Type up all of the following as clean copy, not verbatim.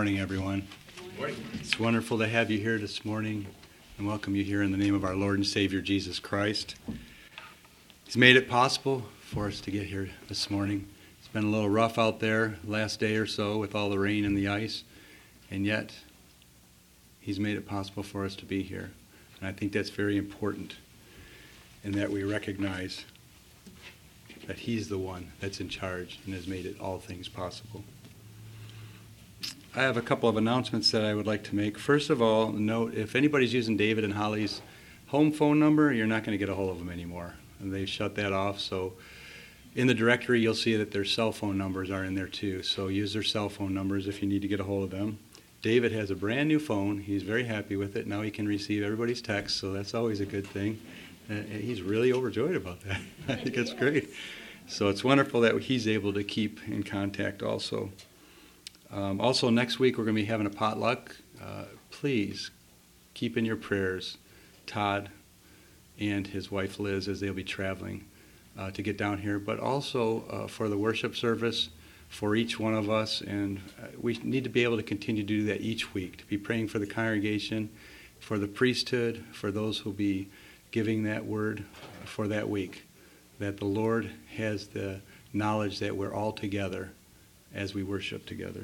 morning, everyone. Good morning. It's wonderful to have you here this morning and welcome you here in the name of our Lord and Savior, Jesus Christ. He's made it possible for us to get here this morning. It's been a little rough out there last day or so with all the rain and the ice, and yet He's made it possible for us to be here. And I think that's very important, in that we recognize that He's the one that's in charge and has made it all things possible. I have a couple of announcements that I would like to make. First of all, note, if anybody's using David and Holly's home phone number, you're not going to get a hold of them anymore. And they've shut that off. So in the directory, you'll see that their cell phone numbers are in there too. So use their cell phone numbers if you need to get a hold of them. David has a brand new phone. He's very happy with it. Now he can receive everybody's texts, so that's always a good thing. He's really overjoyed about that. I think it's great. So it's wonderful that he's able to keep in contact also. Also, next week we're going to be having a potluck. Please keep in your prayers Todd and his wife Liz as they'll be traveling to get down here, but also for the worship service for each one of us. And we need to be able to continue to do that each week, to be praying for the congregation, for the priesthood, for those who will be giving that word for that week, that the Lord has the knowledge that we're all together as we worship together.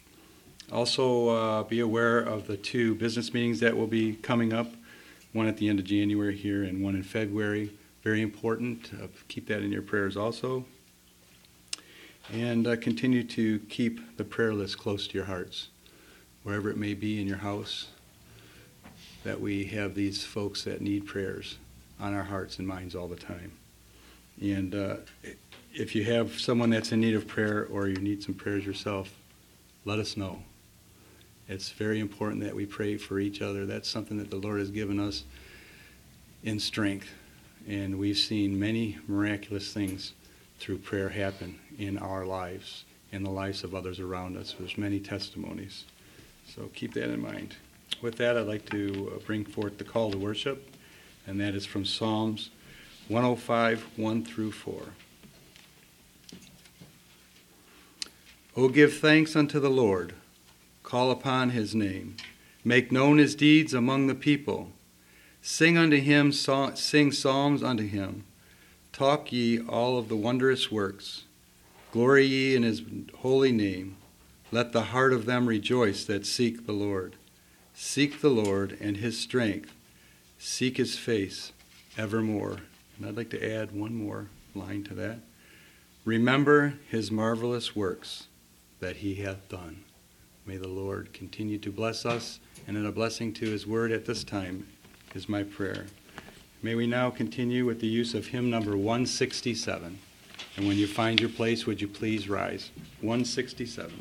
Also, be aware of the two business meetings that will be coming up, one at the end of January here and one in February. Very important. Keep that in your prayers also. And continue to keep the prayer list close to your hearts, wherever it may be in your house, that we have these folks that need prayers on our hearts and minds all the time. And if you have someone that's in need of prayer or you need some prayers yourself, let us know. It's very important that we pray for each other. That's something that the Lord has given us in strength. And we've seen many miraculous things through prayer happen in our lives, in the lives of others around us. There's many testimonies. So keep that in mind. With that, I'd like to bring forth the call to worship, and that is from Psalms 105, 1 through 4. O give thanks unto the Lord. Call upon his name. Make known his deeds among the people. Sing unto him, sing psalms unto him. Talk ye all of the wondrous works. Glory ye in his holy name. Let the heart of them rejoice that seek the Lord. Seek the Lord and his strength. Seek his face evermore. And I'd like to add one more line to that. Remember his marvelous works that he hath done. May the Lord continue to bless us, and in a blessing to his word at this time is my prayer. May we now continue with the use of hymn number 167. And when you find your place, would you please rise? 167.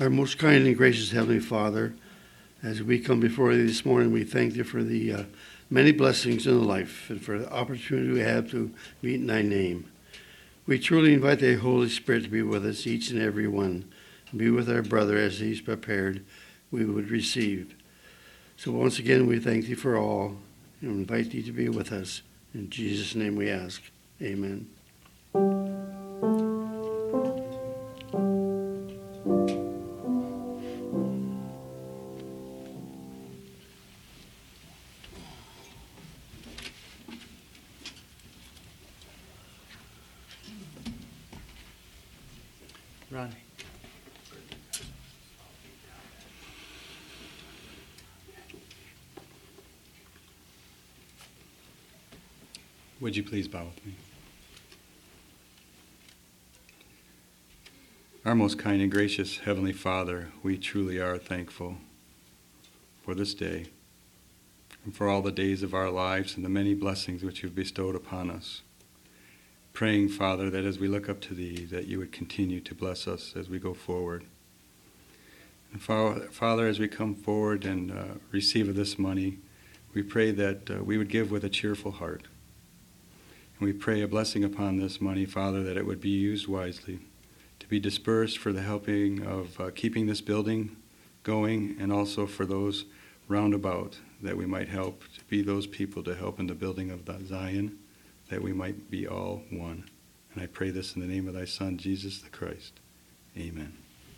Our most kind and gracious Heavenly Father, as we come before you this morning, we thank you for the many blessings in life and for the opportunity we have to meet in thy name. We truly invite the Holy Spirit to be with us, each and every one, and be with our brother as he's prepared, we would receive. So once again, we thank thee for all and invite thee to be with us. In Jesus' name we ask. Amen. Ronnie. Would you please bow with me? Our most kind and gracious Heavenly Father, we truly are thankful for this day and for all the days of our lives and the many blessings which you've bestowed upon us. Praying, Father, that as we look up to thee, that you would continue to bless us as we go forward. And Father, as we come forward and receive of this money, we pray that we would give with a cheerful heart. And we pray a blessing upon this money, Father, that it would be used wisely, to be dispersed for the helping of keeping this building going, and also for those round about, that we might help to be those people to help in the building of Zion, that we might be all one. And I pray this in the name of thy Son, Jesus the Christ. Amen.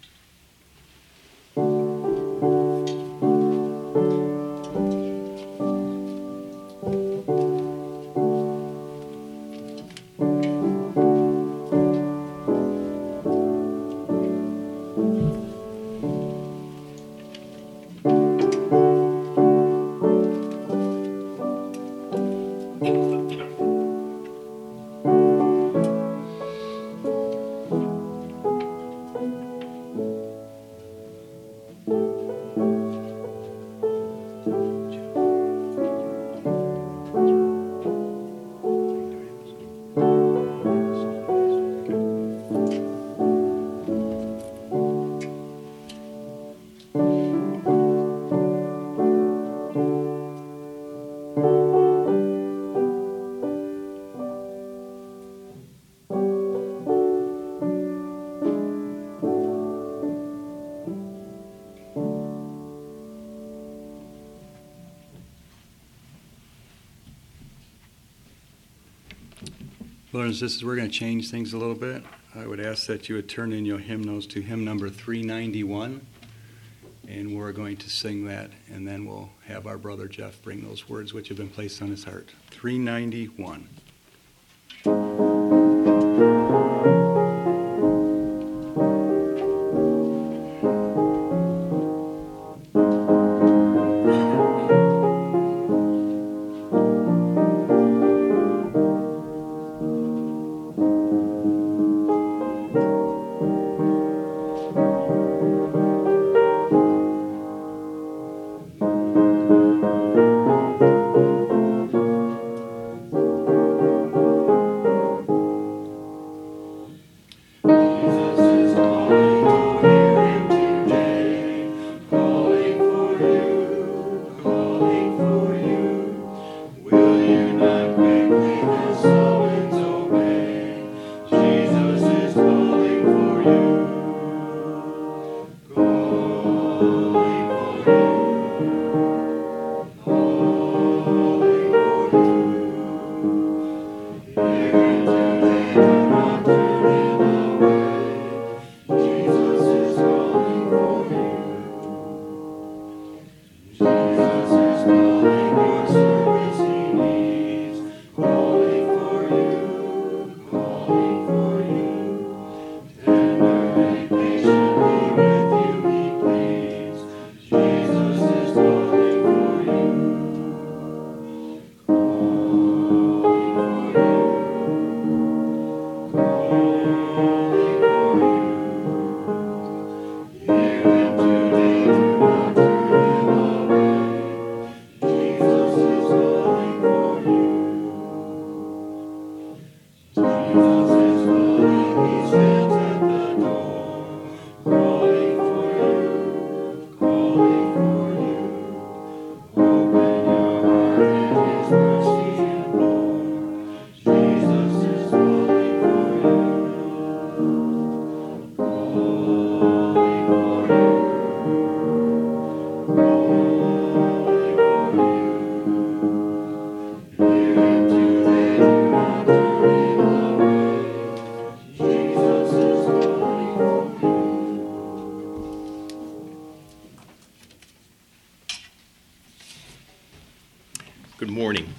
Brothers and sisters, we're going to change things a little bit. I would ask that you would turn in your hymnals to hymn number 391, and we're going to sing that, and then we'll have our brother Jeff bring those words which have been placed on his heart. 391. Good morning.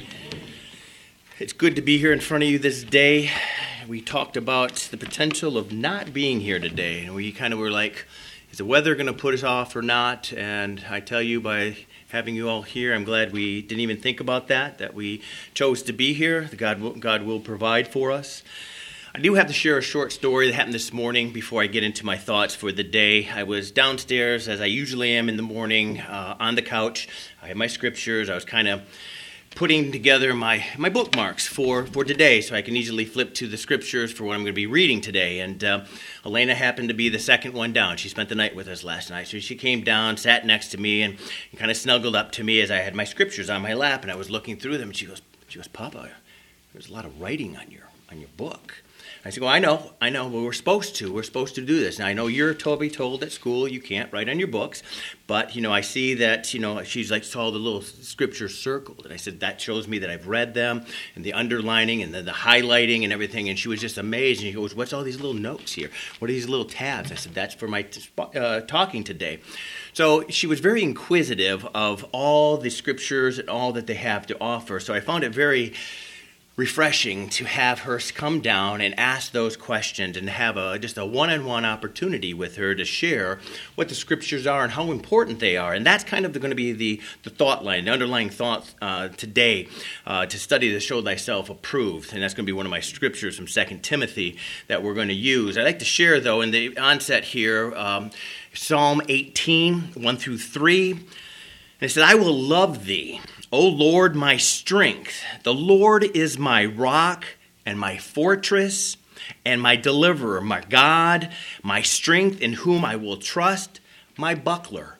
It's good to be here in front of you this day. We talked about the potential of not being here today, and we kind of were like, is the weather going to put us off or not? And I tell you, by having you all here, I'm glad we didn't even think about that we chose to be here. God will provide for us. I do have to share a short story that happened this morning before I get into my thoughts for the day. I was downstairs, as I usually am in the morning, on the couch. I had my scriptures. I was kind of putting together my bookmarks for today so I can easily flip to the scriptures for what I'm going to be reading today. And Elena happened to be the second one down. She spent the night with us last night. So she came down, sat next to me, and kind of snuggled up to me as I had my scriptures on my lap, and I was looking through them. And she goes, Papa, there's a lot of writing on your book. I said, well, I know, but we're supposed to do this. Now, I know you're told at school you can't write on your books, but, I see that, she's like, saw the little scriptures circled. And I said, that shows me that I've read them, and the underlining and the highlighting and everything. And she was just amazed. And she goes, what's all these little notes here? What are these little tabs? I said, that's for my talking today. So she was very inquisitive of all the scriptures and all that they have to offer. So I found it very refreshing to have her come down and ask those questions and have just a one-on-one opportunity with her to share what the scriptures are and how important they are. And that's kind of going to be the thought line, the underlying thought today, to study to show thyself approved. And that's going to be one of my scriptures from 2 Timothy that we're going to use. I'd like to share, though, in the onset here, Psalm 18, 1 through 3. And it said, I will love thee, O Lord, my strength. The Lord is my rock and my fortress and my deliverer, my God, my strength in whom I will trust, my buckler,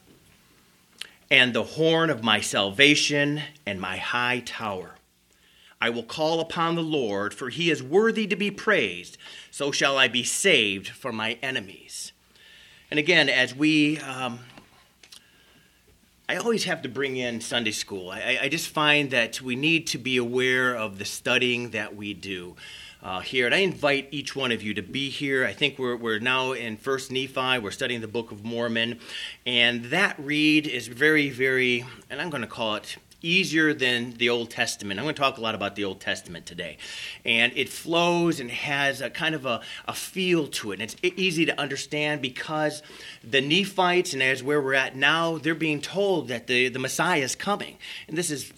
and the horn of my salvation and my high tower. I will call upon the Lord, for he is worthy to be praised. So shall I be saved from my enemies. And again, as we I always have to bring in Sunday school. I just find that we need to be aware of the studying that we do here. And I invite each one of you to be here. I think we're now in 1 Nephi. We're studying the Book of Mormon. And that read is very, very, and I'm going to call it easier than the Old Testament. I'm going to talk a lot about the Old Testament today. And it flows and has a kind of a feel to it. And it's easy to understand because the Nephites, and as where we're at now, they're being told that the Messiah is coming. And this is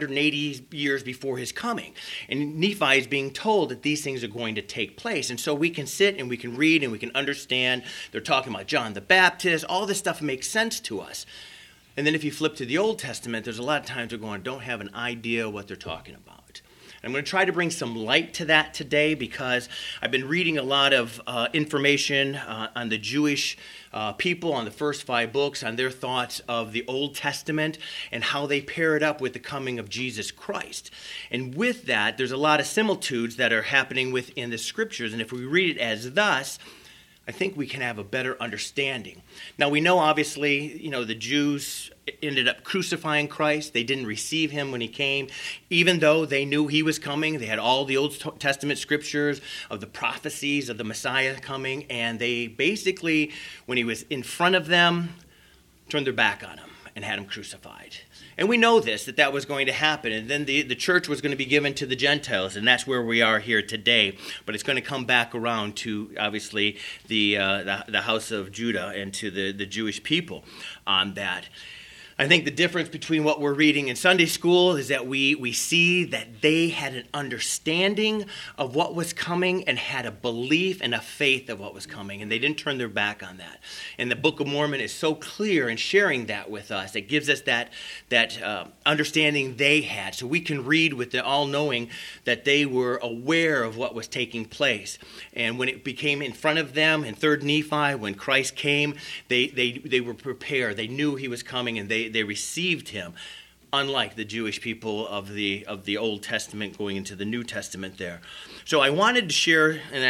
580 years before his coming. And Nephi is being told that these things are going to take place. And so we can sit and we can read and we can understand. They're talking about John the Baptist. All this stuff makes sense to us. And then if you flip to the Old Testament, there's a lot of times we're going, don't have an idea what they're talking about. And I'm going to try to bring some light to that today because I've been reading a lot of information on the Jewish people, on the first 5 books, on their thoughts of the Old Testament and how they pair it up with the coming of Jesus Christ. And with that, there's a lot of similitudes that are happening within the Scriptures. And if we read it as thus, I think we can have a better understanding. Now, we know, obviously, the Jews ended up crucifying Christ. They didn't receive him when he came, even though they knew he was coming. They had all the Old Testament scriptures of the prophecies of the Messiah coming, and they basically, when he was in front of them, turned their back on him and had him crucified. And we know that was going to happen. And then the church was going to be given to the Gentiles, and that's where we are here today. But it's going to come back around to, obviously, the house of Judah and to the Jewish people on that. I think the difference between what we're reading in Sunday school is that we see that they had an understanding of what was coming and had a belief and a faith of what was coming, and they didn't turn their back on that. And the Book of Mormon is so clear in sharing that with us. It gives us that understanding they had, so we can read with the all-knowing that they were aware of what was taking place. And when it became in front of them in 3 Nephi, when Christ came, they were prepared. They knew he was coming, and they received him, unlike the Jewish people of the Old Testament going into the New Testament there. So I wanted to share, and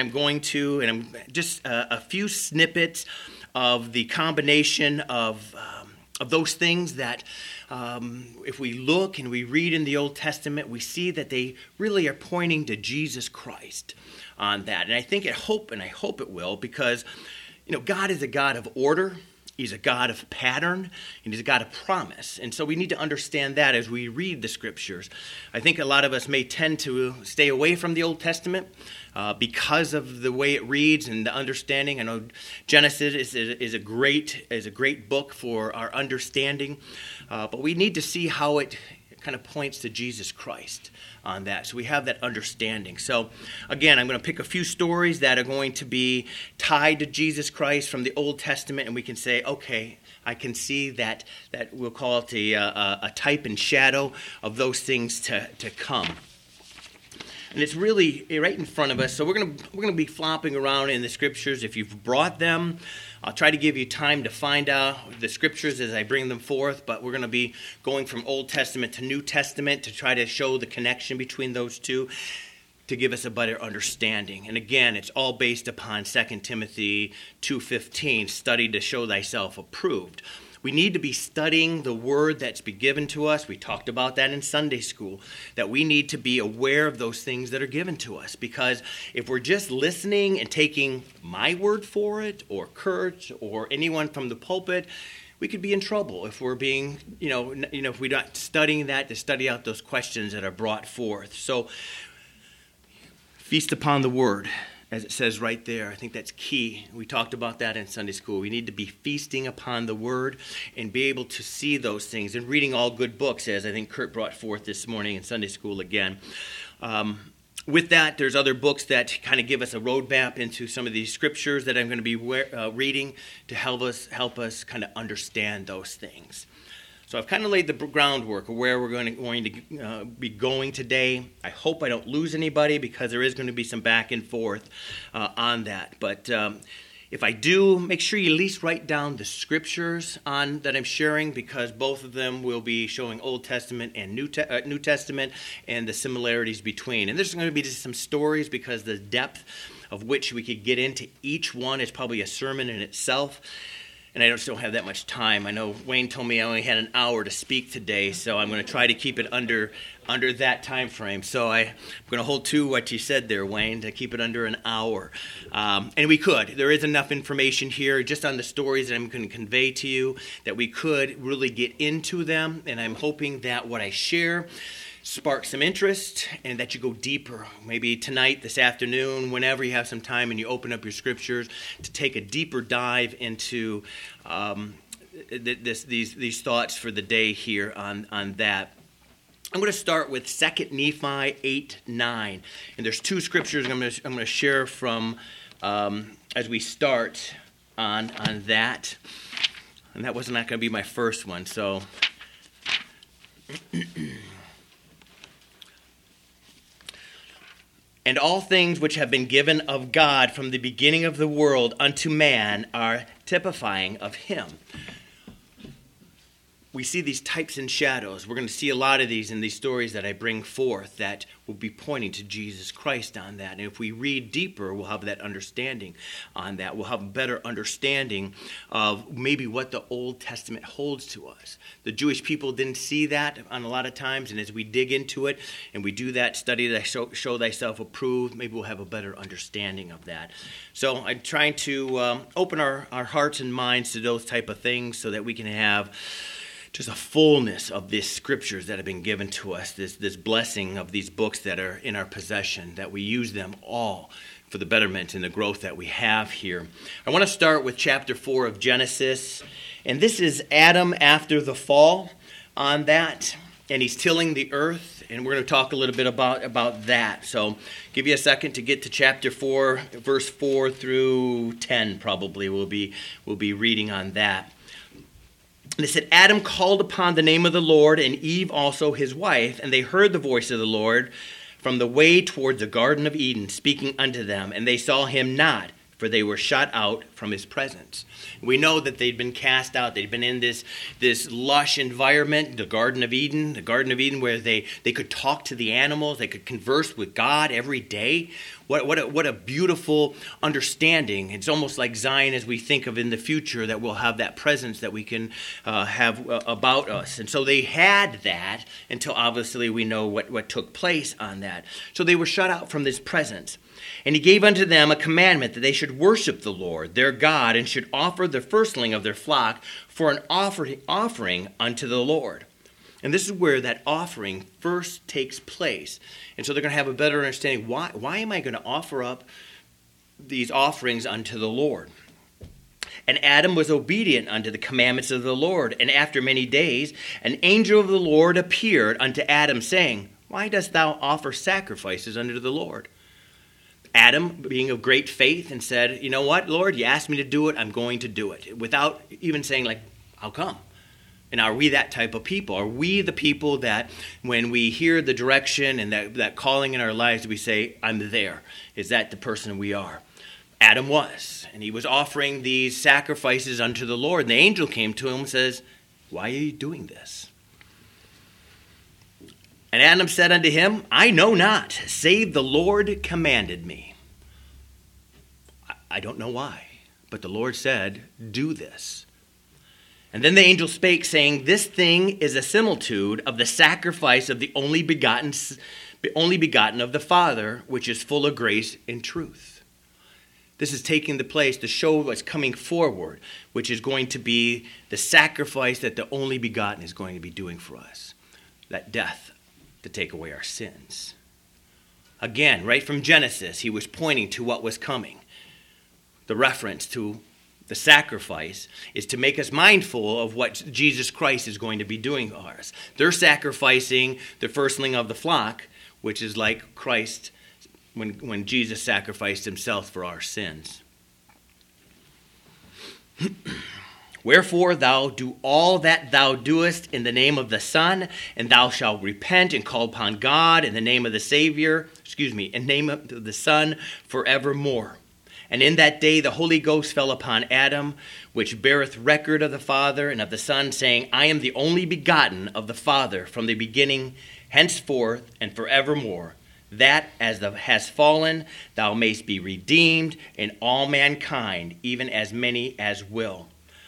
I'm just a few snippets of the combination of those things that if we look and we read in the Old Testament, we see that they really are pointing to Jesus Christ on that. And I hope it will, because God is a God of order. He's a God of pattern, and he's a God of promise. And so we need to understand that as we read the Scriptures. I think a lot of us may tend to stay away from the Old Testament because of the way it reads and the understanding. I know Genesis is a great book for our understanding, but we need to see how it kind of points to Jesus Christ on that. So we have that understanding. So again, I'm going to pick a few stories that are going to be tied to Jesus Christ from the Old Testament, and we can say, okay, I can see that we'll call it a type and shadow of those things to come. And it's really right in front of us. So we're gonna be flopping around in the Scriptures. If you've brought them, I'll try to give you time to find out the Scriptures as I bring them forth, but we're going to be going from Old Testament to New Testament to try to show the connection between those two to give us a better understanding. And again, it's all based upon 2 Timothy 2:15, study to show thyself approved. We need to be studying the word that's been given to us. We talked about that in Sunday school, that we need to be aware of those things that are given to us. Because if we're just listening and taking my word for it, or Kurt's, or anyone from the pulpit, we could be in trouble if we're being, if we're not studying that to study out those questions that are brought forth. So, feast upon the word, as it says right there. I think that's key. We talked about that in Sunday school. We need to be feasting upon the Word and be able to see those things and reading all good books, as I think Kurt brought forth this morning in Sunday school again. With that, there's other books that kind of give us a roadmap into some of these Scriptures that I'm going to be reading to help us kind of understand those things. So I've kind of laid the groundwork of where we're going to be going today. I hope I don't lose anybody because there is going to be some back and forth on that. But if I do, make sure you at least write down the Scriptures that I'm sharing, because both of them will be showing Old Testament and New Testament and the similarities between. And there's going to be just some stories, because the depth of which we could get into each one is probably a sermon in itself. And I just don't have that much time. I know Wayne told me I only had an hour to speak today, so I'm going to try to keep it under that time frame. So I'm going to hold to what you said there, Wayne, to keep it under an hour. And we could. There is enough information here just on the stories that I'm going to convey to you that we could really get into them. And I'm hoping that what I share spark some interest and that you go deeper. Maybe tonight, this afternoon, whenever you have some time and you open up your Scriptures, to take a deeper dive into these thoughts for the day here on that. I'm going to start with 2 Nephi 8:9, and there's two Scriptures I'm going to share from as we start on that. And that was not going to be my first one, so. And all things which have been given of God from the beginning of the world unto man are typifying of him. We see these types and shadows. We're going to see a lot of these in these stories that I bring forth that will be pointing to Jesus Christ on that. And if we read deeper, we'll have that understanding on that. We'll have a better understanding of maybe what the Old Testament holds to us. The Jewish people didn't see that on a lot of times, and as we dig into it and we do that, study that, show thyself approved, maybe we'll have a better understanding of that. So I'm trying to open our hearts and minds to those type of things so that we can have just a fullness of these Scriptures that have been given to us, this blessing of these books that are in our possession, that we use them all for the betterment and the growth that we have here. I want to start with chapter 4 of Genesis, and this is Adam after the fall on that, and he's tilling the earth, and we're going to talk a little bit about that. So give you a second to get to chapter 4, verse 4 through 10 probably. We'll be reading on that. And it said, Adam called upon the name of the Lord, and Eve also his wife, and they heard the voice of the Lord from the way toward the Garden of Eden, speaking unto them. And they saw him not, for they were shut out from his presence. We know that they'd been cast out. They'd been in this lush environment, the Garden of Eden where they could talk to the animals. They could converse with God every day. What a beautiful understanding. It's almost like Zion as we think of in the future, that we'll have that presence that we can have about us. And so they had that until obviously we know what took place on that. So they were shut out from this presence. And he gave unto them a commandment that they should worship the Lord their God, and should offer the firstling of their flock for an offering unto the Lord. And this is where that offering first takes place. And so they're going to have a better understanding. Why am I going to offer up these offerings unto the Lord? And Adam was obedient unto the commandments of the Lord. And after many days, an angel of the Lord appeared unto Adam, saying, Why dost thou offer sacrifices unto the Lord? Adam, being of great faith, and said, You know what, Lord, you asked me to do it, I'm going to do it. Without even saying, I'll come. And are we that type of people? Are we the people that when we hear the direction and that calling in our lives, we say, I'm there? Is that the person we are? Adam was. And he was offering these sacrifices unto the Lord. And the angel came to him and says, Why are you doing this? And Adam said unto him, I know not, save the Lord commanded me. I don't know why, but the Lord said, Do this. And then the angel spake, saying, This thing is a similitude of the sacrifice of the only begotten of the Father, which is full of grace and truth. This is taking the place to show what's coming forward, which is going to be the sacrifice that the only begotten is going to be doing for us. That death to take away our sins. Again, right from Genesis, he was pointing to what was coming. The reference to the sacrifice is to make us mindful of what Jesus Christ is going to be doing for us. They're sacrificing the firstling of the flock, which is like Christ when Jesus sacrificed himself for our sins. Wherefore thou do all that thou doest in the name of the Son, and thou shalt repent and call upon God in the name of the name of the Son forevermore. And in that day the Holy Ghost fell upon Adam, which beareth record of the Father and of the Son, saying, I am the only begotten of the Father from the beginning, henceforth and forevermore, that as thou hast fallen, thou mayst be redeemed in all mankind, even as many as will.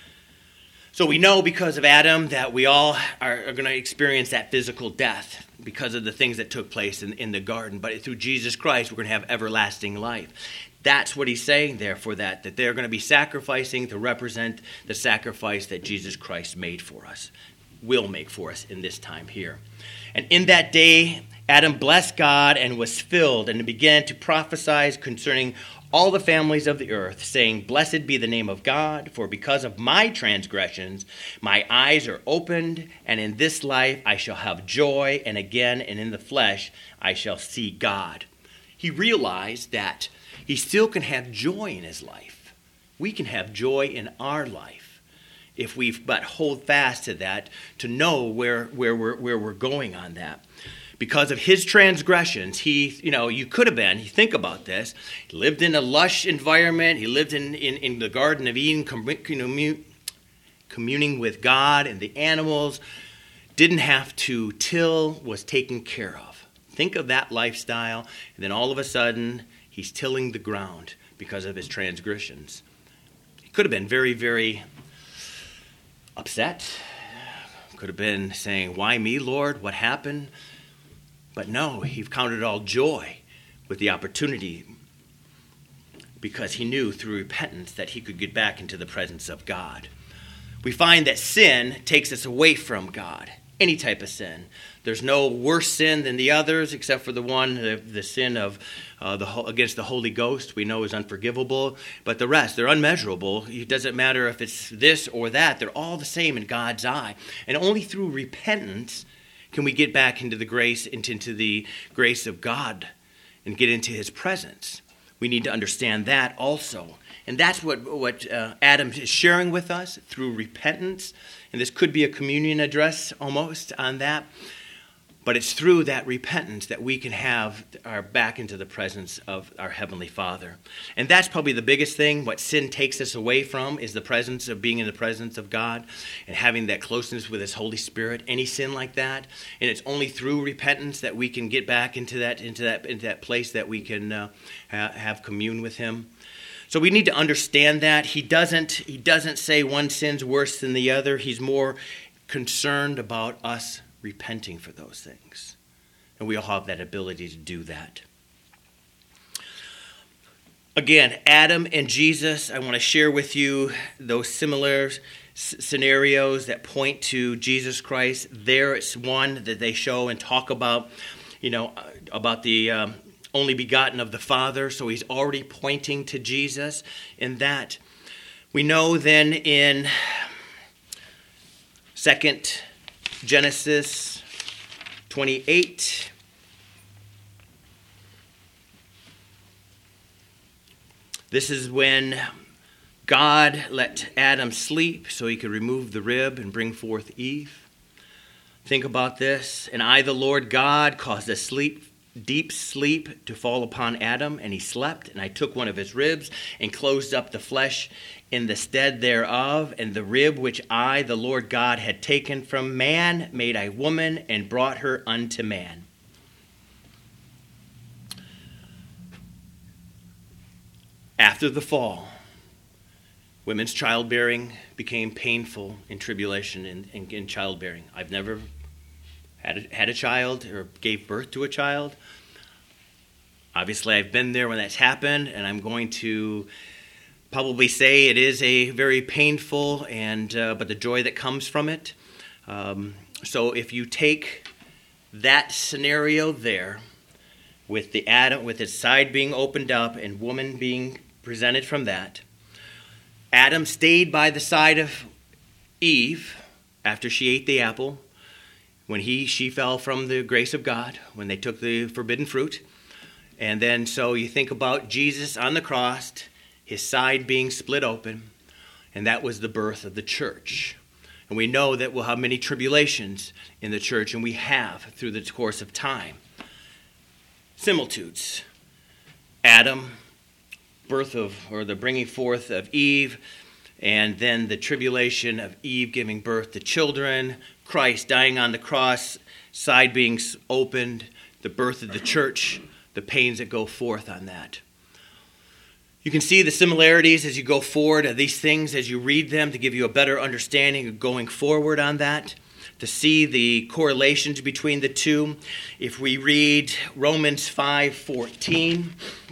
So we know because of Adam that we all are going to experience that physical death because of the things that took place in the garden. But through Jesus Christ, we're going to have everlasting life. That's what he's saying there for that they're going to be sacrificing to represent the sacrifice that Jesus Christ made for us, will make for us in this time here. And in that day, Adam blessed God and was filled and began to prophesy concerning all the families of the earth, saying, Blessed be the name of God, for because of my transgressions my eyes are opened, and in this life I shall have joy, and again and in the flesh I shall see God. He realized that he still can have joy in his life. We can have joy in our life if we but hold fast to that, to know where we're going on that. Because of his transgressions, you could have been, you think about this, he lived in a lush environment, he lived in the Garden of Eden, communing with God and the animals, didn't have to till, was taken care of. Think of that lifestyle, and then all of a sudden, he's tilling the ground because of his transgressions. He could have been very, very upset. Could have been saying, Why me, Lord? What happened? But no, he counted it all joy with the opportunity because he knew through repentance that he could get back into the presence of God. We find that sin takes us away from God, any type of sin. There's no worse sin than the others except for the one, the sin of against the Holy Ghost we know is unforgivable. But the rest, they're unmeasurable. It doesn't matter if it's this or that. They're all the same in God's eye. And only through repentance can we get back into the grace of God and get into his presence. We need to understand that also. And that's what Adam is sharing with us through repentance. And this could be a communion address almost on that. But it's through that repentance that we can have our back into the presence of our Heavenly Father. And that's probably the biggest thing. What sin takes us away from is the presence of being in the presence of God and having that closeness with His Holy Spirit. Any sin like that, and it's only through repentance that we can get back into that place that we can have commune with Him. So we need to understand that He doesn't say one sin's worse than the other. He's more concerned about us repenting for those things. And we all have that ability to do that. Again, Adam and Jesus, I want to share with you those similar scenarios that point to Jesus Christ. There it's one that they show and talk about, about the only begotten of the Father. So he's already pointing to Jesus in that. We know then in 2 Genesis 28, this is when God let Adam sleep so he could remove the rib and bring forth Eve. Think about this. And I, the Lord God, caused a deep sleep to fall upon Adam, and he slept. And I took one of his ribs and closed up the flesh in the stead thereof, and the rib which I, the Lord God, had taken from man, made I woman, and brought her unto man. After the fall, women's childbearing became painful in tribulation in childbearing. I've never had a child or gave birth to a child. Obviously, I've been there when that's happened, and I'm going to probably say it is a very painful but the joy that comes from it. So if you take that scenario there, with the Adam, with his side being opened up and woman being presented from that, Adam stayed by the side of Eve after she ate the apple, when she fell from the grace of God, when they took the forbidden fruit. And then so you think about Jesus on the cross, his side being split open, and that was the birth of the church. And we know that we'll have many tribulations in the church, and we have through the course of time. Similitudes. Adam, the bringing forth of Eve, and then the tribulation of Eve giving birth to children, Christ dying on the cross, side being opened, the birth of the church, the pains that go forth on that. You can see the similarities as you go forward of these things, as you read them, to give you a better understanding of going forward on that, to see the correlations between the two. If we read Romans 5:14,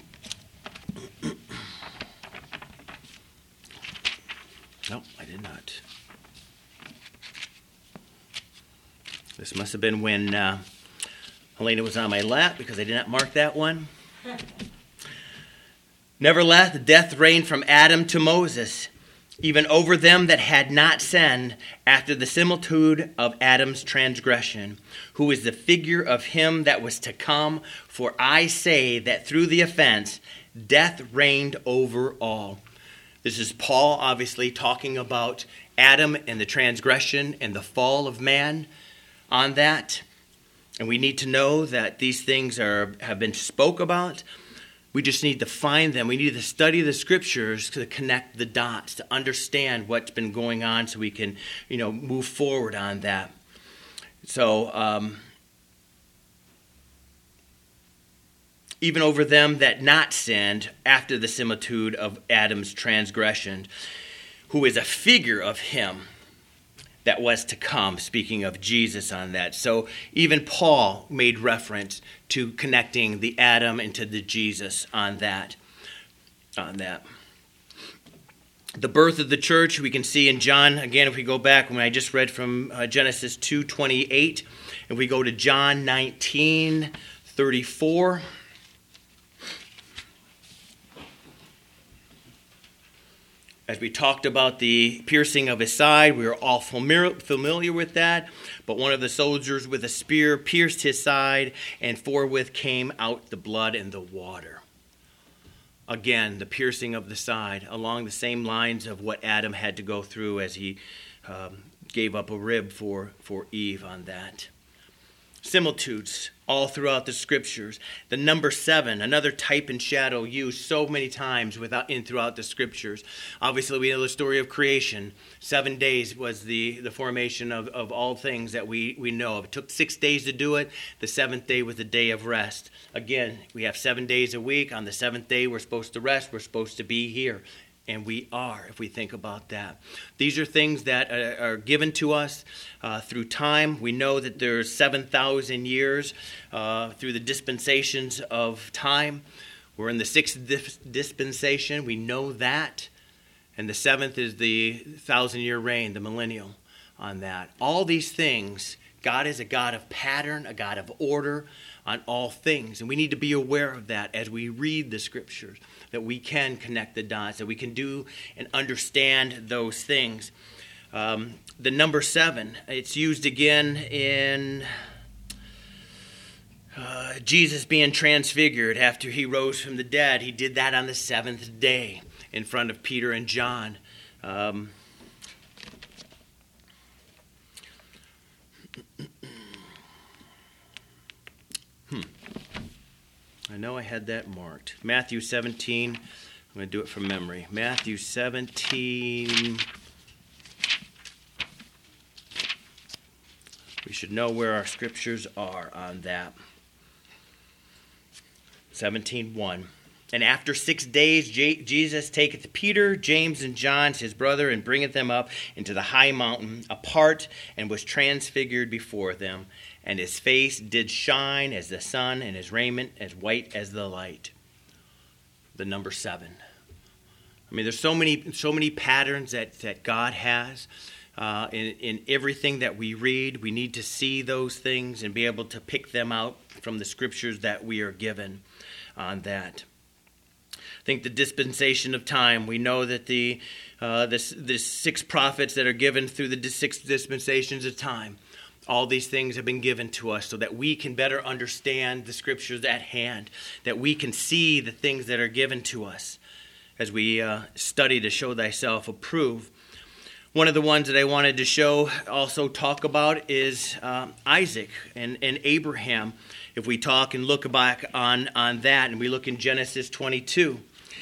no, I did not. This must have been when Helena was on my lap, because I did not mark that one. Nevertheless, death reigned from Adam to Moses, even over them that had not sinned, after the similitude of Adam's transgression, who is the figure of him that was to come. For I say that through the offense, death reigned over all. This is Paul, obviously, talking about Adam and the transgression and the fall of man on that. And we need to know that these things have been spoke about. We just need to find them. We need to study the scriptures to connect the dots, to understand what's been going on so we can, move forward on that. So, even over them that not sinned after the similitude of Adam's transgression, who is a figure of him that was to come, speaking of Jesus on that. So even Paul made reference to connecting the Adam into the Jesus on that. The birth of the church, we can see in John, again, if we go back, when I just read from Genesis 2:28, if we go to John 19:34, as we talked about the piercing of his side, we are all familiar with that. But one of the soldiers with a spear pierced his side, and forthwith came out the blood and the water. Again, the piercing of the side, along the same lines of what Adam had to go through as he gave up a rib for Eve on that. similitudes all throughout the scriptures. The number 7, another type and shadow used so many times throughout the scriptures. Obviously, we know the story of creation. 7 days was the formation of all things that we know of. It took 6 days to do it. The 7th day was the day of rest. Again, we have 7 days a week. On the 7th day, we're supposed to rest. We're supposed to be here. And we are, if we think about that. These are things that are given to us through time. We know that there's 7,000 years through the dispensations of time. We're in the 6th dispensation. We know that. And the 7th is the 1,000-year reign, the millennial on that. All these things, God is a God of pattern, a God of order on all things. And we need to be aware of that as we read the scriptures, that we can connect the dots, that we can do and understand those things. The number 7, it's used again in Jesus being transfigured after he rose from the dead. He did that on the 7th day in front of Peter and John. I know I had that marked. Matthew 17. I'm going to do it from memory. Matthew 17. We should know where our scriptures are on that. 17:1. And after 6 days, Jesus taketh Peter, James, and John, his brother, and bringeth them up into the high mountain apart, and was transfigured before them. And his face did shine as the sun, and his raiment as white as the light. The number 7. I mean, there's so many patterns that God has in everything that we read. We need to see those things and be able to pick them out from the scriptures that we are given on that. I think the dispensation of time, we know that the 6 prophets that are given through the 6 dispensations of time, all these things have been given to us so that we can better understand the scriptures at hand, that we can see the things that are given to us as we study to show thyself approved. One of the ones that I wanted to talk about is Isaac and Abraham. If we talk and look back on that, and we look in Genesis 22.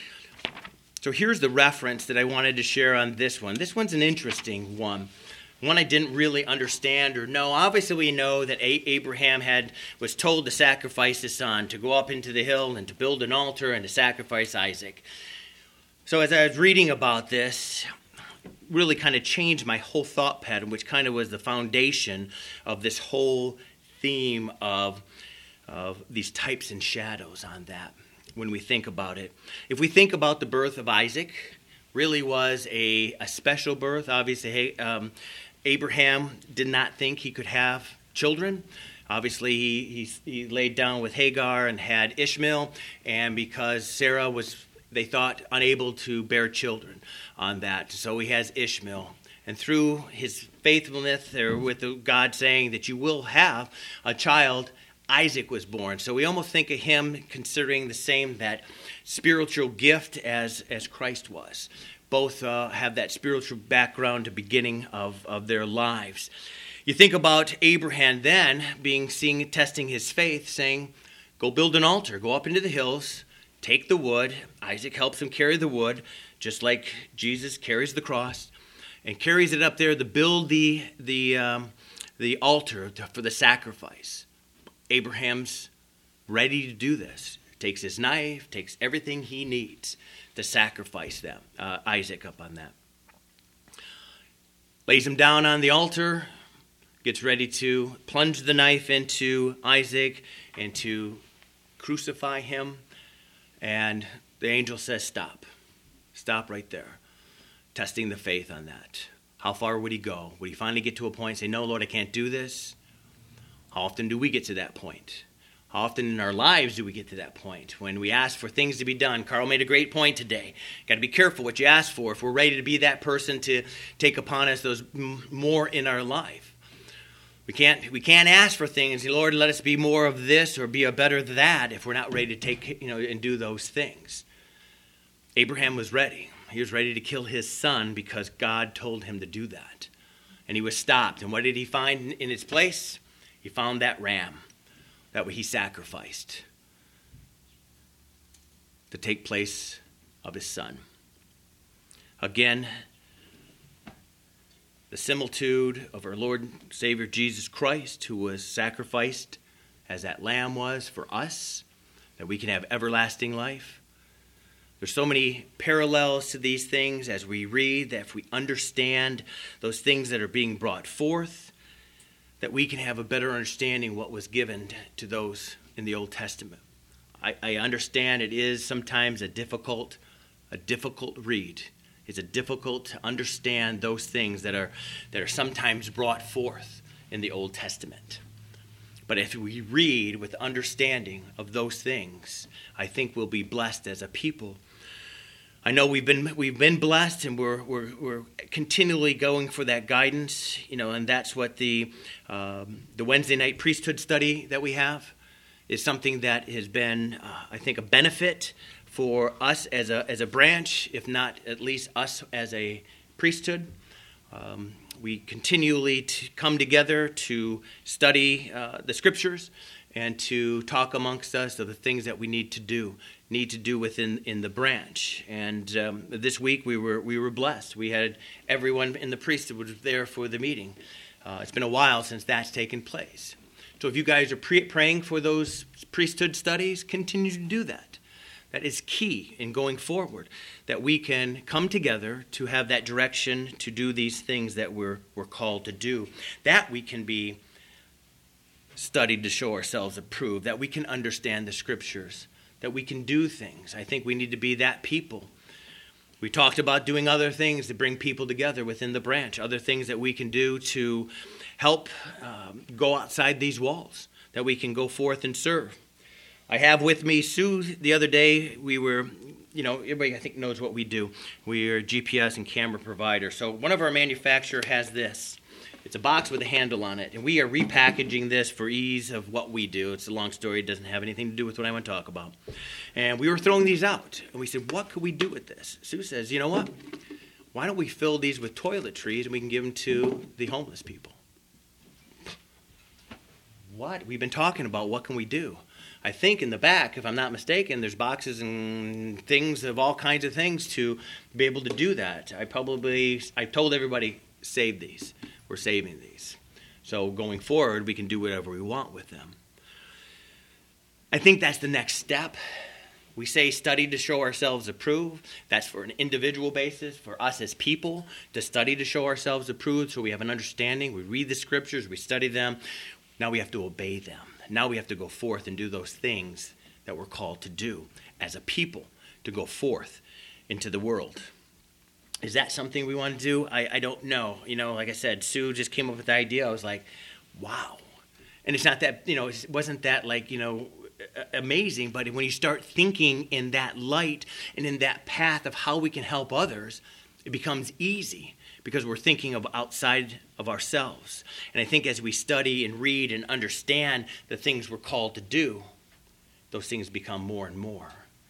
So here's the reference that I wanted to share on this one. This one's an interesting one. One I didn't really understand or know. Obviously, we know that Abraham was told to sacrifice his son, to go up into the hill and to build an altar and to sacrifice Isaac. So as I was reading about this, really kind of changed my whole thought pattern, which kind of was the foundation of this whole theme of these types and shadows on that when we think about it. If we think about the birth of Isaac, really was a special birth. Obviously, Abraham did not think he could have children. Obviously, he laid down with Hagar and had Ishmael, and because Sarah was, they thought, unable to bear children on that, so he has Ishmael. And through his faithfulness, or with God saying that you will have a child, Isaac was born. So we almost think of him considering the same, that spiritual gift as Christ was. Both have that spiritual background to beginning of their lives. You think about Abraham then testing his faith, saying, go build an altar, go up into the hills, take the wood. Isaac helps him carry the wood, just like Jesus carries the cross, and carries it up there to build the altar for the sacrifice. Abraham's ready to do this. Takes his knife, takes everything he needs to sacrifice Isaac up on that. Lays him down on the altar, gets ready to plunge the knife into Isaac and to crucify him. And the angel says, stop. Stop right there. Testing the faith on that. How far would he go? Would he finally get to a point and say, no, Lord, I can't do this? How often do we get to that point? How often in our lives do we get to that point when we ask for things to be done? Carl made a great point today. Got to be careful what you ask for if we're ready to be that person to take upon us those more in our life. We can't ask for things. Lord, let us be more of this or be a better that if we're not ready to take and do those things. Abraham was ready. He was ready to kill his son because God told him to do that. And he was stopped. And what did he find in its place? He found that ram that he sacrificed to take place of his son. Again, the similitude of our Lord and Savior Jesus Christ, who was sacrificed as that lamb was for us, that we can have everlasting life. There's so many parallels to these things as we read, that if we understand those things that are being brought forth, that we can have a better understanding of what was given to those in the Old Testament. I understand it is sometimes a difficult read. It's difficult to understand those things that are sometimes brought forth in the Old Testament. But if we read with understanding of those things, I think we'll be blessed as a people. I know we've been blessed, and we're continually going for that guidance, and that's what the Wednesday night priesthood study that we have is something that has been, I think, a benefit for us as a branch, if not at least us as a priesthood. We continually come together to study the scriptures and to talk amongst us of the things that we need to do within the branch. And this week we were blessed. We had everyone in the priesthood was there for the meeting. It's been a while since that's taken place. So if you guys are praying for those priesthood studies, continue to do that. That is key in going forward, that we can come together to have that direction to do these things that we're called to do, that we can be studied to show ourselves approved, that we can understand the scriptures, that we can do things. I think we need to be that people. We talked about doing other things to bring people together within the branch, other things that we can do to help go outside these walls, that we can go forth and serve. I have with me Sue. The other day, we were, everybody I think knows what we do. We are a GPS and camera provider. So one of our manufacturer has this. It's a box with a handle on it, and we are repackaging this for ease of what we do. It's a long story. It doesn't have anything to do with what I want to talk about. And we were throwing these out, and we said, what could we do with this? Sue says, you know what? Why don't we fill these with toiletries, and we can give them to the homeless people? What? We've been talking about what can we do. I think in the back, if I'm not mistaken, there's boxes and things of all kinds of things to be able to do that. I told everybody, save these. We're saving these. So going forward, we can do whatever we want with them. I think that's the next step. We say study to show ourselves approved. That's for an individual basis, for us as people, to study to show ourselves approved so we have an understanding. We read the scriptures, we study them. Now we have to obey them. Now we have to go forth and do those things that we're called to do as a people, to go forth into the world. Is that something we want to do? I don't know. Like I said, Sue just came up with the idea. I was like, wow. And it's not that, it wasn't that amazing, but when you start thinking in that light and in that path of how we can help others, it becomes easy. Because we're thinking of outside of ourselves. And I think as we study and read and understand the things we're called to do, those things become more and more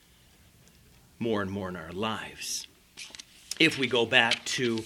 in our lives. If we go back to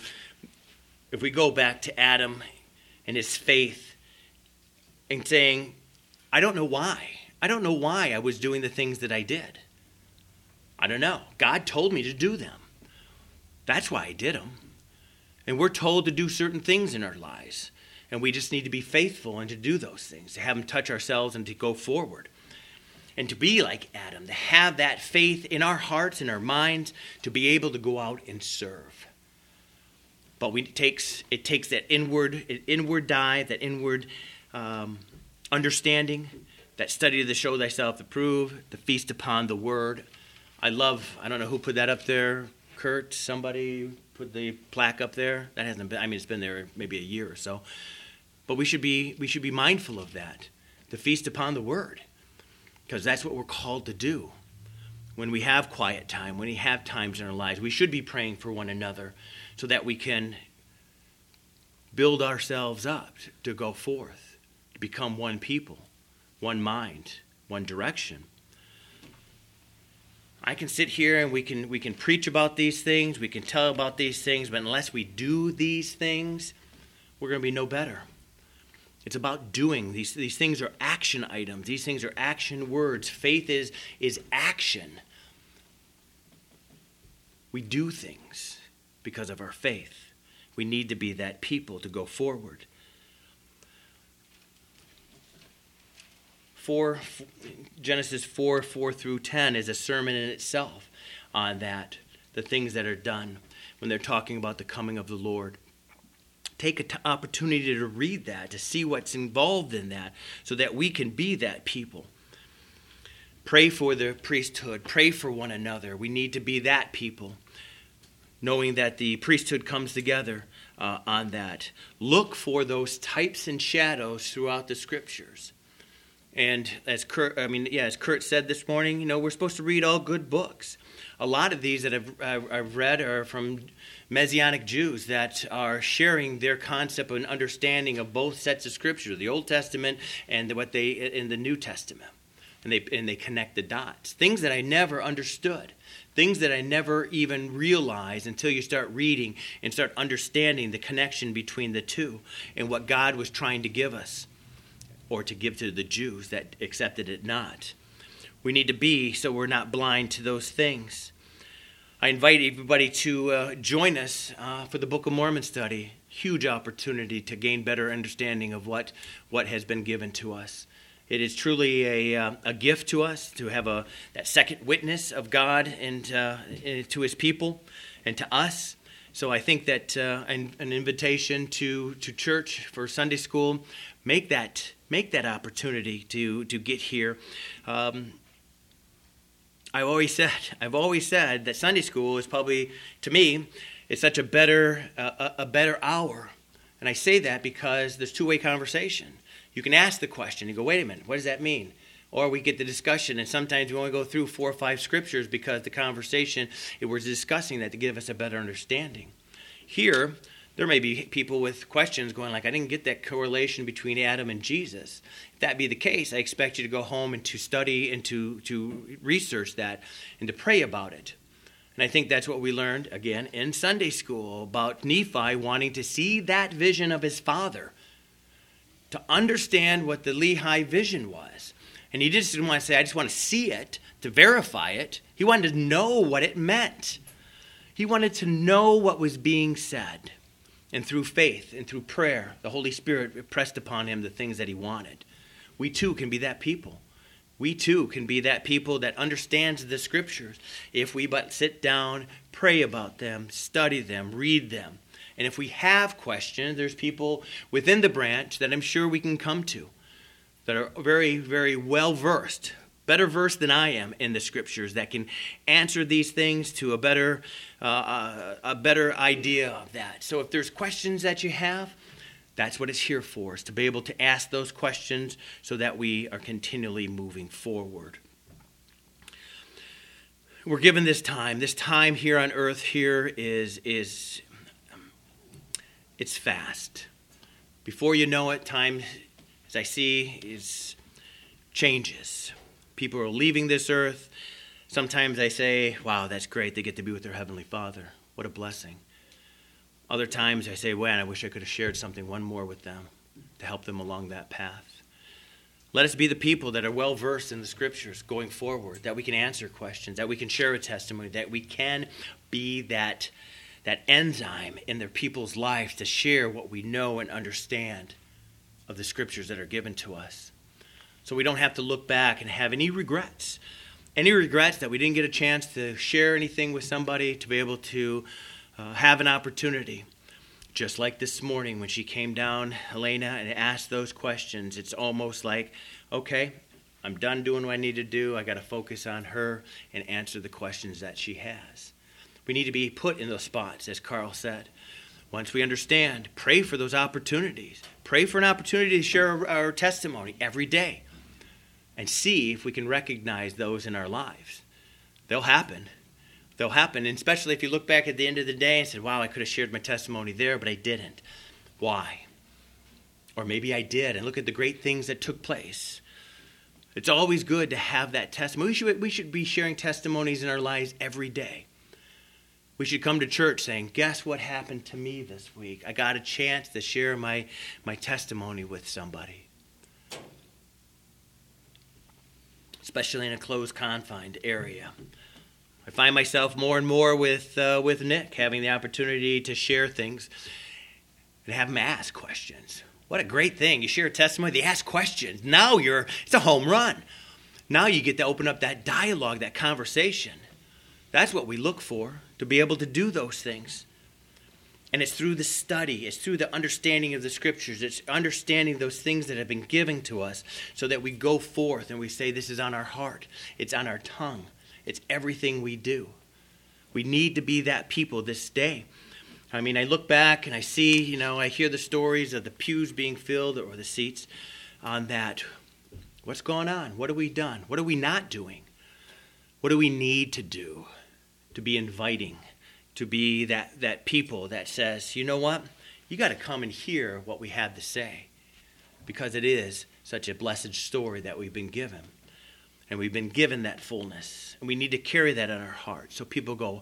Adam and his faith and saying, I don't know why. I don't know why I was doing the things that I did. I don't know. God told me to do them. That's why I did them. And we're told to do certain things in our lives. And we just need to be faithful and to do those things, to have them touch ourselves and to go forward. And to be like Adam, to have that faith in our hearts and our minds to be able to go out and serve. But it takes that inward dive, that inward understanding, that study to show thyself approved, the feast upon the word. I don't know who put that up there, Kurt, somebody put the plaque up there. That hasn't been, it's been there maybe a year or so. But we should be mindful of that. The feast upon the word. Because that's what we're called to do. When we have quiet time, when we have times in our lives, we should be praying for one another so that we can build ourselves up to go forth, to become one people, one mind, one direction. I can sit here and we can preach about these things, we can tell about these things, but unless we do these things, we're going to be no better. It's about doing. These things are action items. These things are action words. Faith is action. We do things because of our faith. We need to be that people to go forward. Genesis 4 through 10 is a sermon in itself on that, the things that are done when they're talking about the coming of the Lord. Take an opportunity to read that, to see what's involved in that, so that we can be that people. Pray for the priesthood. Pray for one another. We need to be that people, knowing that the priesthood comes together on that. Look for those types and shadows throughout the Scriptures. And as Kurt said this morning, we're supposed to read all good books. A lot of these that I've read are from Messianic Jews that are sharing their concept and understanding of both sets of Scripture, the Old Testament and what they in the New Testament, and they connect the dots. Things that I never understood, things that I never even realized until you start reading and start understanding the connection between the two and what God was trying to give us, or to give to the Jews that accepted it not. We need to be so we're not blind to those things. I invite everybody to join us for the Book of Mormon study. Huge opportunity to gain better understanding of what has been given to us. It is truly a gift to us to have that second witness of God and to His people and to us. So I think that an invitation to church for Sunday school, make that opportunity to get here. I've always said that Sunday school is probably, to me, it's such a better hour. And I say that because there's two-way conversation. You can ask the question and go, wait a minute, what does that mean? Or we get the discussion, and sometimes we only go through 4 or 5 scriptures because the conversation, we're discussing that to give us a better understanding. Here, there may be people with questions going like, I didn't get that correlation between Adam and Jesus. If that be the case, I expect you to go home and to study and to research that and to pray about it. And I think that's what we learned, again, in Sunday school about Nephi wanting to see that vision of his father, to understand what the Lehi vision was. And he just didn't want to say, I just want to see it, to verify it. He wanted to know what it meant. He wanted to know what was being said. And through faith and through prayer, the Holy Spirit pressed upon him the things that he wanted. We too can be that people. We too can be that people that understands the Scriptures if we but sit down, pray about them, study them, read them. And if we have questions, there's people within the branch that I'm sure we can come to that are very, very well versed, better versed than I am in the Scriptures, that can answer these things to a better idea of that. So if there's questions that you have, that's what it's here for, is to be able to ask those questions so that we are continually moving forward. We're given this time. This time here on earth here is it's fast. Before you know it, time, as I see, changes. People are leaving this earth. Sometimes I say, wow, that's great. They get to be with their Heavenly Father. What a blessing. Other times I say, man, I wish I could have shared one more with them to help them along that path. Let us be the people that are well versed in the Scriptures going forward, that we can answer questions, that we can share a testimony, that we can be that enzyme in their people's lives to share what we know and understand of the Scriptures that are given to us. So we don't have to look back and have any regrets. Any regrets that we didn't get a chance to share anything with somebody, to be able to have an opportunity. Just like this morning when she came down, Helena, and asked those questions, it's almost like, okay, I'm done doing what I need to do. I got to focus on her and answer the questions that she has. We need to be put in those spots, as Carl said. Once we understand, pray for those opportunities. Pray for an opportunity to share our testimony every day and see if we can recognize those in our lives. They'll happen. They'll happen, and especially if you look back at the end of the day and said, wow, I could have shared my testimony there, but I didn't. Why? Or maybe I did, and look at the great things that took place. It's always good to have that testimony. We should be sharing testimonies in our lives every day. We should come to church saying, guess what happened to me this week? I got a chance to share my testimony with somebody. Especially in a closed, confined area. I find myself more and more with Nick, having the opportunity to share things and have him ask questions. What a great thing. You share a testimony, they ask questions. Now it's a home run. Now you get to open up that dialogue, that conversation. That's what we look for, to be able to do those things. And it's through the study, it's through the understanding of the Scriptures, it's understanding those things that have been given to us so that we go forth and we say this is on our heart, it's on our tongue, it's everything we do. We need to be that people this day. I mean, I look back and I see, I hear the stories of the pews being filled or the seats on that. What's going on? What have we done? What are we not doing? What do we need to do to be inviting, to be that people that says, you know what? You got to come and hear what we have to say because it is such a blessed story that we've been given. And we've been given that fullness. And we need to carry that in our heart so people go,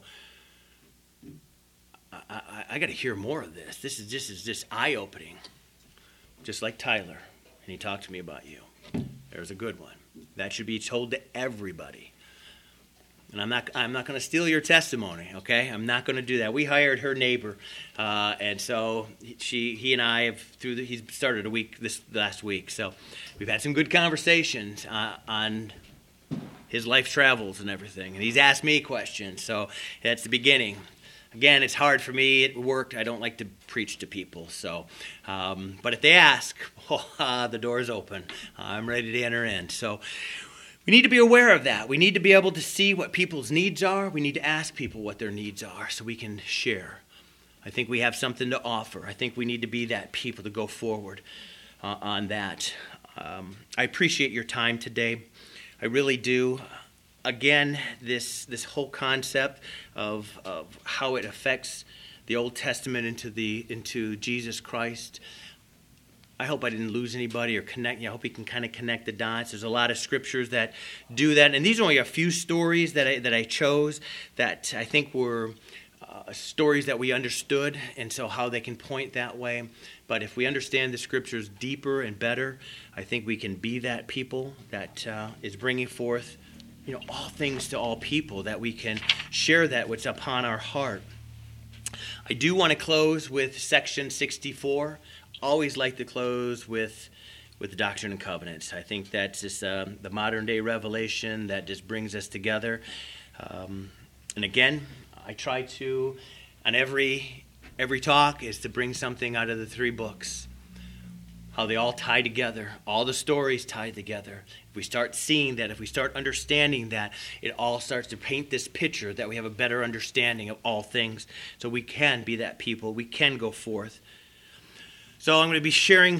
I got to hear more of this. This is just eye-opening. Just like Tyler. And he talked to me about you. There's a good one. That should be told to everybody. And I'm not going to steal your testimony, okay? I'm not going to do that. We hired her neighbor, and so he and I he's started this last week. So we've had some good conversations on his life travels and everything. And he's asked me questions, so that's the beginning. Again, it's hard for me. It worked. I don't like to preach to people. So, but if they ask, the door is open. I'm ready to enter in. So we need to be aware of that. We need to be able to see what people's needs are. We need to ask people what their needs are so we can share. I think we have something to offer. I think we need to be that people to go forward on that. I appreciate your time today. I really do. Again, this whole concept of how it affects the Old Testament into Jesus Christ. I hope I didn't lose anybody or connect. I hope you can kind of connect the dots. There's a lot of scriptures that do that, and these are only a few stories that I chose that I think were stories that we understood, and so how they can point that way. But if we understand the scriptures deeper and better, I think we can be that people that is bringing forth all things to all people, that we can share that which upon our heart. I do want to close with section 64. Always like to close with the Doctrine and Covenants. I think that's just the modern day revelation that just brings us together. And again, I try to, on every talk, is to bring something out of the three books. How they all tie together, all the stories tie together. If we start seeing that, if we start understanding that, it all starts to paint this picture that we have a better understanding of all things, so we can be that people, we can go forth. So I'm going to be sharing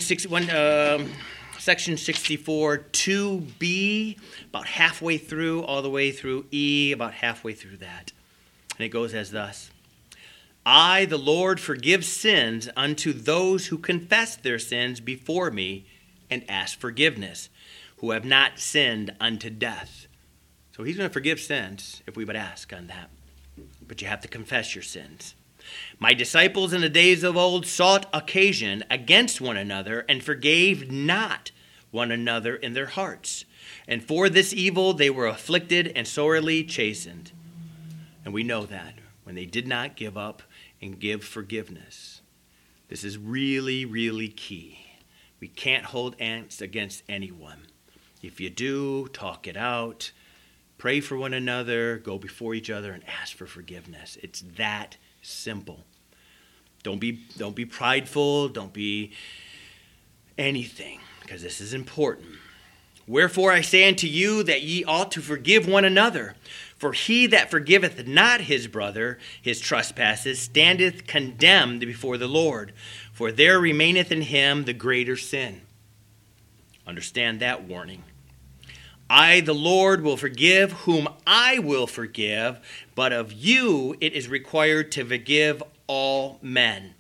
section 64, 2b, about halfway through, all the way through E, about halfway through that. And it goes as thus. I, the Lord, forgive sins unto those who confess their sins before me and ask forgiveness, who have not sinned unto death. So he's going to forgive sins if we would ask on that. But you have to confess your sins. My disciples in the days of old sought occasion against one another and forgave not one another in their hearts. And for this evil they were afflicted and sorely chastened. And we know that when they did not give up and give forgiveness. This is really, really key. We can't hold ants against anyone. If you do, talk it out. Pray for one another. Go before each other and ask for forgiveness. It's that simple. Don't be prideful. Don't be anything, because this is important. Wherefore I say unto you that ye ought to forgive one another. For he that forgiveth not his brother his trespasses standeth condemned before the Lord. For there remaineth in him the greater sin. Understand that warning. I, the Lord, will forgive whom I will forgive, but of you it is required to forgive all men.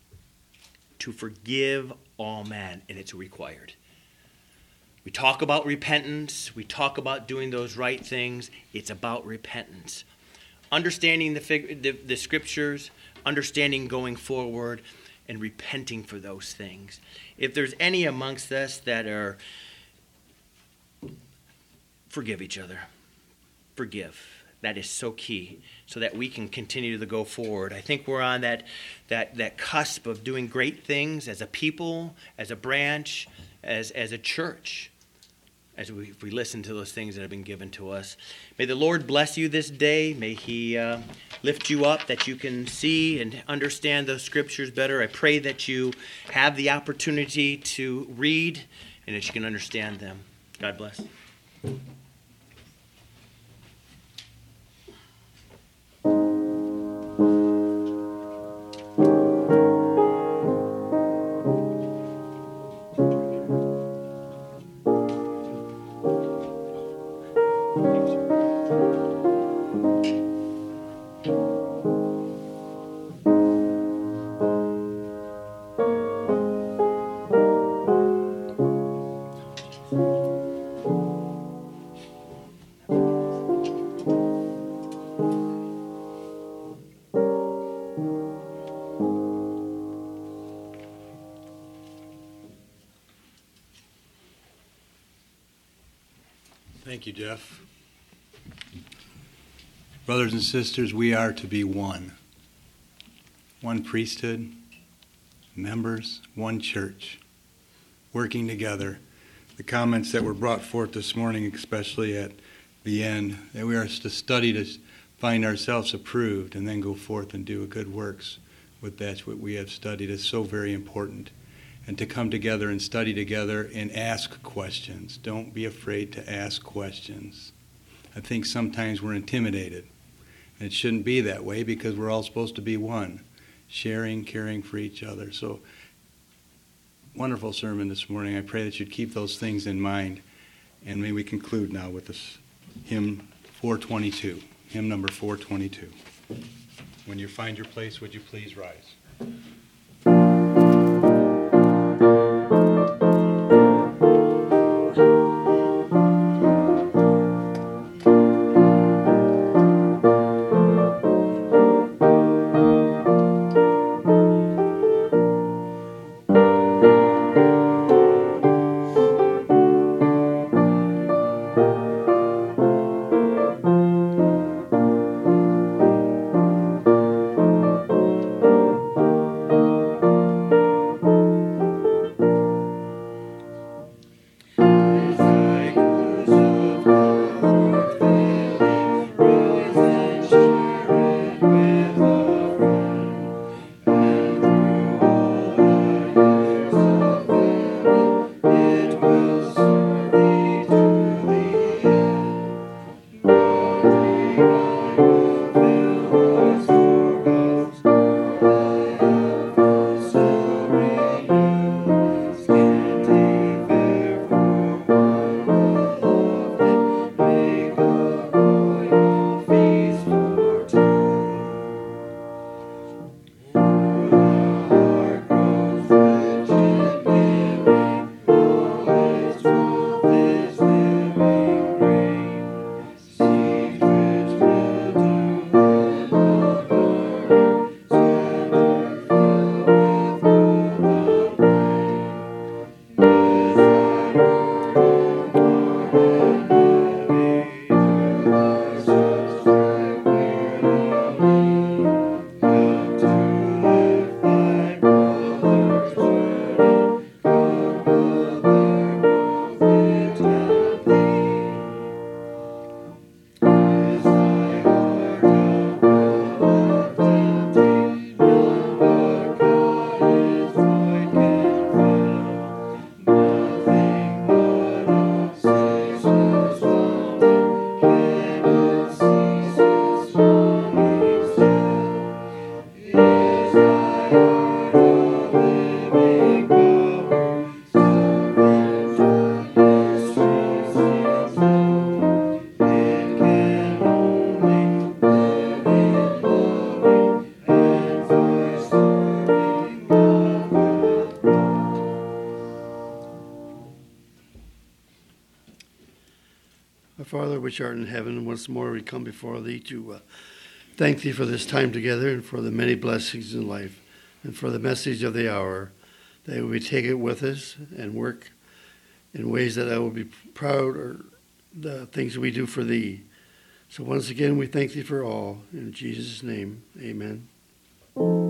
To forgive all men, and it's required. We talk about repentance. We talk about doing those right things. It's about repentance. understanding the scriptures, understanding going forward, and repenting for those things. If there's any amongst us that are, forgive each other. Forgive. That is so key, so that we can continue to go forward. I think we're on that cusp of doing great things as a people, as a branch, as a church, as if we listen to those things that have been given to us. May the Lord bless you this day. May He lift you up, that you can see and understand those scriptures better. I pray that you have the opportunity to read and that you can understand them. God bless. Thank you, Jeff. Brothers and sisters, we are to be one. One priesthood, members, one church, working together. The comments that were brought forth this morning, especially at the end, that we are to study to find ourselves approved and then go forth and do good works with that what we have studied is so very important. And to come together and study together and ask questions. Don't be afraid to ask questions. I think sometimes we're intimidated. And it shouldn't be that way because we're all supposed to be one, sharing, caring for each other. So, wonderful sermon this morning. I pray that you'd keep those things in mind. And may we conclude now with this hymn 422, hymn number 422. When you find your place, would you please rise? Our Father, which art in heaven, once more we come before thee to Thank thee for this time together and for the many blessings in life and for the message of the hour, that we take it with us and work in ways that I will be proud of the things we do for thee. So once again, we thank thee for all. In Jesus' name, amen.